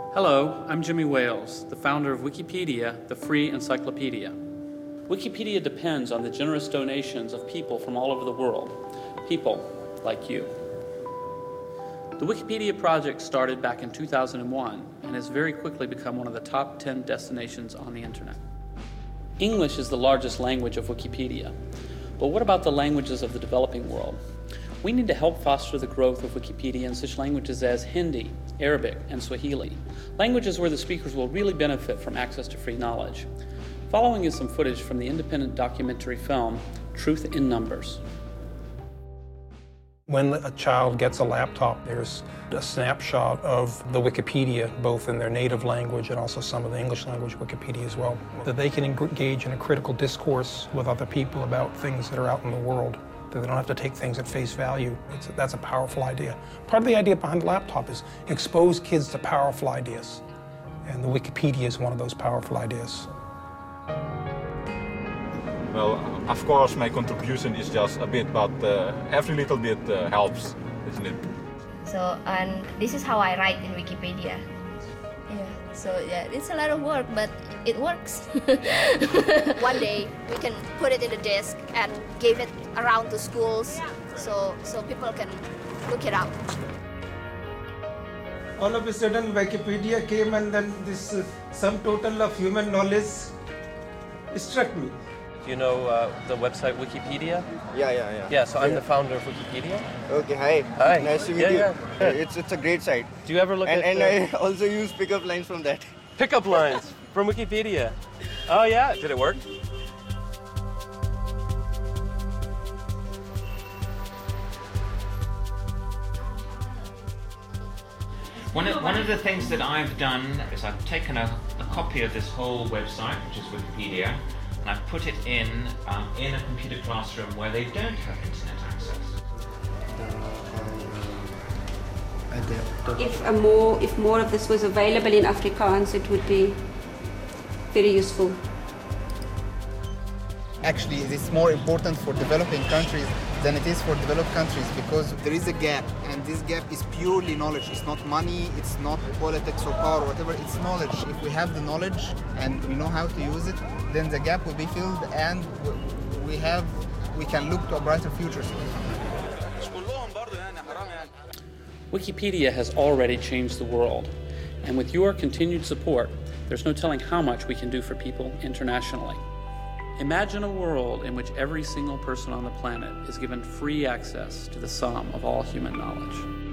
Hello, I'm Jimmy Wales, the founder of Wikipedia, the free encyclopedia. Wikipedia depends on the generous donations of people from all over the world, people like you. The Wikipedia project started back in 2001 and has very quickly become one of the top 10 destinations on the internet. English is the largest language of Wikipedia, but what about the languages of the developing world? We need to help foster the growth of Wikipedia in such languages as Hindi, Arabic, and Swahili, languages where the speakers will really benefit from access to free knowledge. Following is some footage from the independent documentary film, Truth in Numbers. When a child gets a laptop, there's a snapshot of the Wikipedia, both in their native language and also some of the English language Wikipedia as well, that they can engage in a critical discourse with other people about things that are out in the world, that they don't have to take things at face value. That's a powerful idea. Part of the idea behind the laptop is expose kids to powerful ideas, and the Wikipedia is one of those powerful ideas. Well, of course, my contribution is just a bit, but every little bit helps, isn't it? So, and this is how I write in Wikipedia. So it's a lot of work, but it works. One day we can put it in the desk and give it around the schools, so people can look it up. All of a sudden Wikipedia came, and then this sum total of human knowledge struck me. Do you know the website Wikipedia? Yeah. Yeah, so I'm the founder of Wikipedia. Okay, hi. Hi. Nice to meet you. Yeah. It's a great site. Do you ever look at And I also use pickup lines from that. pickup lines from Wikipedia? Oh yeah, did it work? One of the things that I've done is I've taken a copy of this whole website, which is Wikipedia, and I've put it in a computer classroom where they don't have internet access. If more of this was available in Afrikaans, it would be very useful. Actually, it is more important for developing countries than it is for developed countries, because there is a gap, and this gap is purely knowledge. It's not money, it's not politics or power or whatever, it's knowledge. If we have the knowledge and we know how to use it, then the gap will be filled, and we can look to a brighter future. Wikipedia has already changed the world, and with your continued support, there's no telling how much we can do for people internationally. Imagine a world in which every single person on the planet is given free access to the sum of all human knowledge.